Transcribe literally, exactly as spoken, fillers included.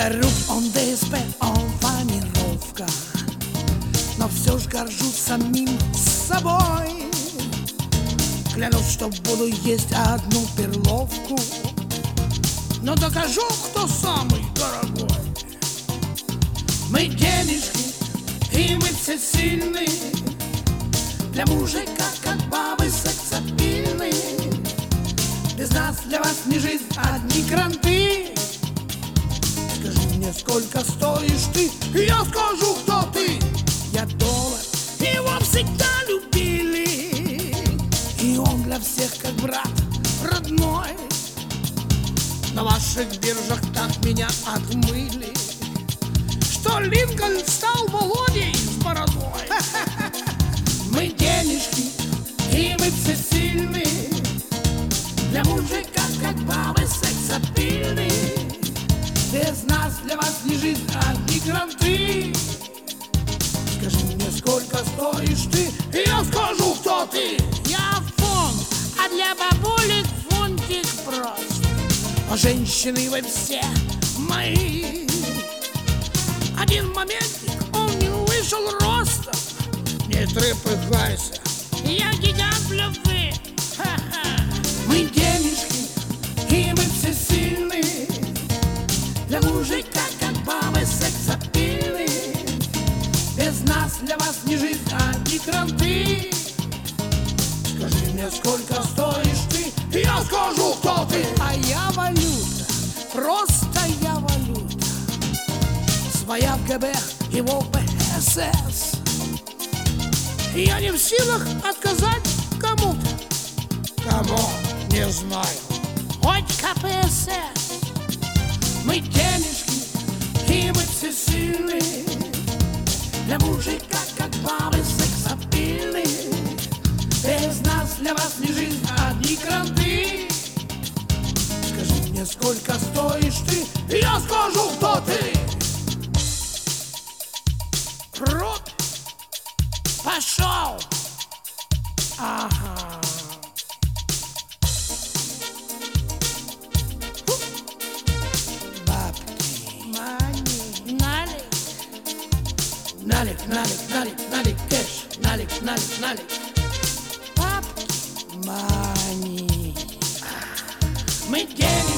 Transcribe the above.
Друг, он ДСП, он планировка, но все ж горжусь самим собой. Клянусь, что буду есть одну перловку, но докажу, кто самый дорогой. Мы денежки, и мы все сильны, для мужика, как бабы, сексапильны. Без нас для вас не жизнь, одни кранты. Скажи мне, сколько стоишь ты, и я скажу, кто ты. Я доллар, его всегда любили, и он для всех как брат родной. На ваших биржах так меня отмыли, что Линкольн стал Володей с бородой. Мы денежки, и мы все сильны, для мужика, как бабы, сексапильны. Без нас для вас не жизнь, одни кранты. Скажи мне, сколько стоишь ты, и я скажу, кто ты. Я фунт, а для бабулек фунтик просто. А женщины вы все мои. Один моментик, он не вышел ростом. Не трепыхайся, Я гигант любви. Ха-ха. мы денежки, и мы все сильны, для мужика, как бабы, сексапильны. Без нас для вас не жизнь, одни кранты. Скажи мне, сколько стоишь ты, и я скажу, кто ты. А я валюта, просто я валюта, своя в ГБ, его в БСС. И я не в силах отказать кому-то. Кому? Не знаю. Хоть КПСС. Мы денежки, и мы все сильны, для мужика, как бабы, сексапильны. Без нас для вас не жизнь, одни кранты. Скажи мне, сколько стоишь ты, и я скажу, кто ты. Крут. Пошел. Ага. Бабки. Мани. Налик. Налик, налик, налик, налик, кэш. Налик, налик, налик. Папки. Мани. Мы деньги.